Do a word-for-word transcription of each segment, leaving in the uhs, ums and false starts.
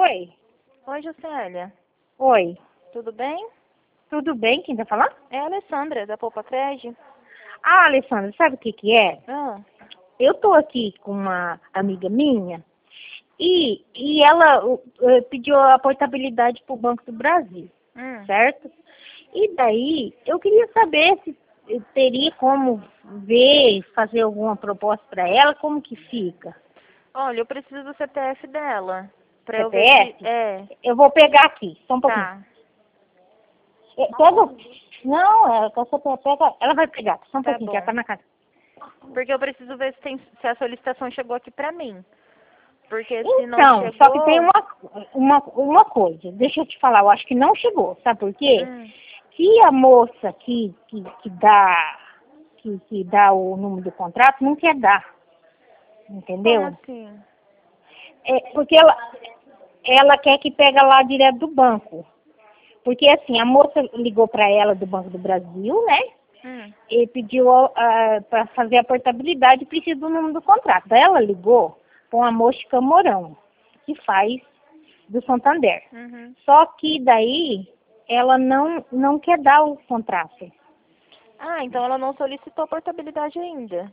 Oi. Oi, Juscelia. Oi. Tudo bem? Tudo bem? Quem tá falando? É a Alessandra, da Poupa Cred. Ah, Alessandra, sabe o que que é? Ah, Eu tô aqui com uma amiga minha e, e ela uh, uh, pediu a portabilidade pro Banco do Brasil, hum. certo? E daí, eu queria saber se eu teria como ver, fazer alguma proposta para ela, como que fica? Olha, eu preciso do C P F dela. Pra eu ver se... C P F? É, Eu vou pegar aqui, só um pouquinho. tá. É, Pega. o- Não, é, que a C P F pega. Ela vai pegar, só um Tá pouquinho, que ela tá bom. na casa. Porque eu preciso ver se, tem, se a solicitação chegou aqui pra mim. Porque se não Então, só que tem chegou... uma, uma, uma coisa, deixa eu te falar, eu acho que não chegou, sabe por quê? Hum. Se a moça que, que, que dá que, que dá o número do contrato não quer dar, Como entendeu? assim? É, porque ela, ela quer que pega lá direto do banco. Porque assim, a moça ligou para ela do Banco do Brasil, né? Hum. E pediu para fazer a portabilidade, precisa do número do contrato. Daí ela ligou com a moça Camorão, que faz do Santander. Uhum. Só que daí ela não, não quer dar o contrato. Ah, então ela não solicitou a portabilidade ainda.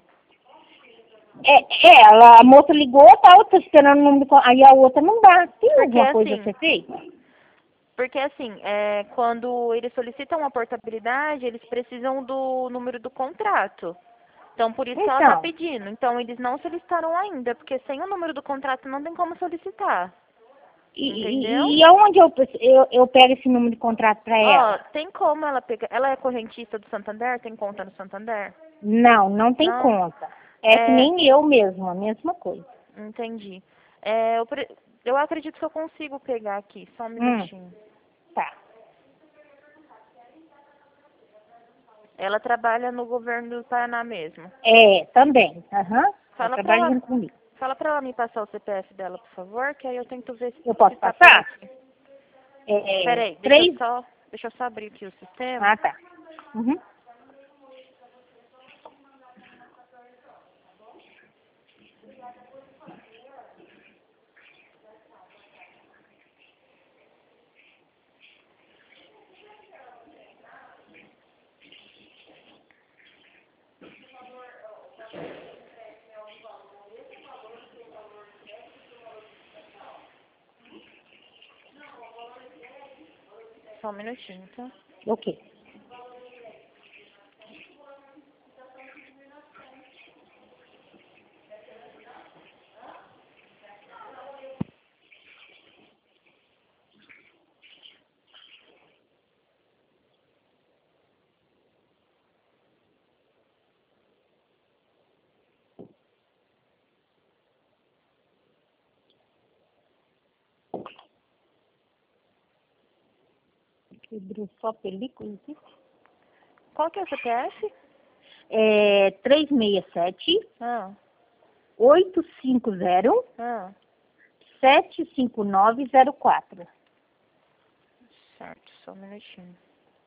É, é ela, a moça ligou, tá, outra esperando o número do contrato, aí a outra não dá. Tem Porque alguma coisa a assim... ser feita? Porque assim, é, quando eles solicitam a portabilidade, eles precisam do número do contrato. Então, por isso que ela está Então, pedindo. Então, eles não solicitaram ainda, porque sem o número do contrato não tem como solicitar. e, Entendeu? e, e aonde eu, eu, eu pego esse número de contrato para Ó, ela? tem como ela pegar... Ela é correntista do Santander? Tem conta no Santander? Não, não tem Não? conta. É que É, nem eu mesmo, a mesma coisa. entendi. É, eu, pre- eu acredito que eu consigo pegar aqui. Só um Hum, minutinho. tá. Ela trabalha no governo do Paraná mesmo. É, também. Aham. Ela Fala pra trabalha ela... junto comigo. Fala pra ela me passar o C P F dela, por favor, que aí eu tento ver se, Eu posso se tá por passar? aqui. É, Peraí, deixa eu três. só, deixa eu só abrir aqui o sistema. Ah, tá. Uhum. Só um minutinho, tá? Ok. Quebrou só a película aqui. Qual que é o C P F? É três seis sete, Ah, oito cinco zero, ah, sete cinco nove zero quatro. certo, só um minutinho.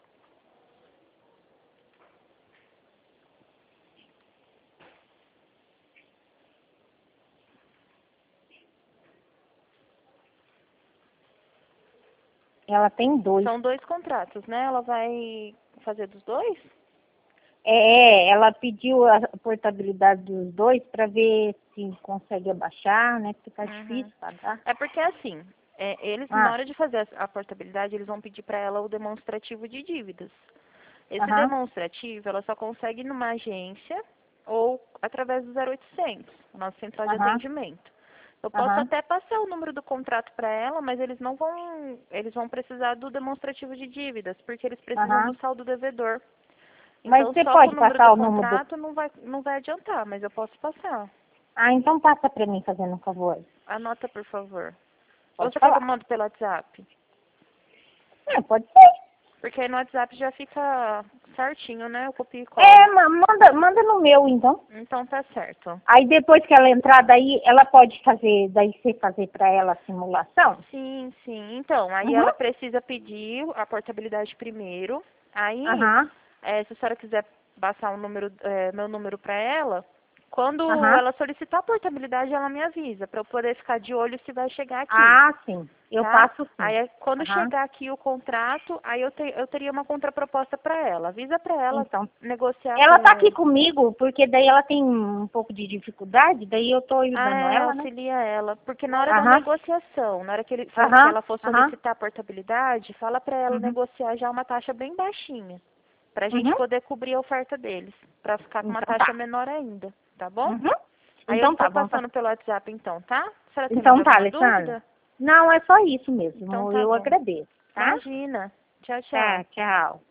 Ela tem dois. São dois contratos, né? Ela vai fazer dos dois? É, ela pediu a portabilidade dos dois para ver se consegue abaixar, né? Porque tá Uhum. difícil pagar. É porque assim, é, eles na Ah, hora de fazer a a portabilidade, eles vão pedir para ela o demonstrativo de dívidas. Esse aham, demonstrativo, ela só consegue numa agência ou através do zero oitocentos, a nossa central de aham, atendimento. Eu posso aham. até passar o número do contrato para ela, mas eles não vão, eles vão precisar do demonstrativo de dívidas, porque eles precisam do Aham. saldo devedor. Mas Então, você só com o pode número do passar o número do. contrato não vai, não vai adiantar, mas eu posso passar. Ah, então passa para mim, fazendo um favor. Anota, por favor. Ou Pode você quer que eu falar. mando pelo WhatsApp? É, pode ser. Porque aí no WhatsApp já fica certinho, né? Eu copio e É, colo. ma- manda, manda no meu, então. Então tá certo. Aí depois que ela entrar daí, ela pode fazer, daí você fazer para ela a simulação? Sim, sim. Então, aí Uhum. ela precisa pedir a portabilidade primeiro. Aí, Aham. eh, se a senhora quiser passar um número, eh, meu número para ela, Quando Aham. ela solicitar a portabilidade, ela me avisa, para eu poder ficar de olho se vai chegar aqui. Ah, sim. Eu tá? passo sim. Aí, quando Aham. chegar aqui o contrato, aí eu, te, eu teria uma contraproposta para ela. Avisa para ela Então, negociar ela tá aqui com... comigo, porque daí ela tem um pouco de dificuldade, daí eu tô Ah, ajudando é, ela, né? auxilia ela. Porque na hora da Aham, negociação, na hora que, ele, que aham, ela for aham, solicitar a portabilidade, fala para ela uhum, negociar já uma taxa bem baixinha. Para a gente uhum. poder cobrir a oferta deles. Para ficar com uma Então taxa tá. menor ainda. Tá bom? Uhum. Aí eu Então estou tá, vamos fazer. passando pelo WhatsApp então, tá? A senhora tem mais Então tá, alguma Alessandra. dúvida? Não, é só isso Então mesmo. tá Eu bom. agradeço, tá? Imagina. Tchau, tchau. Tá, tchau.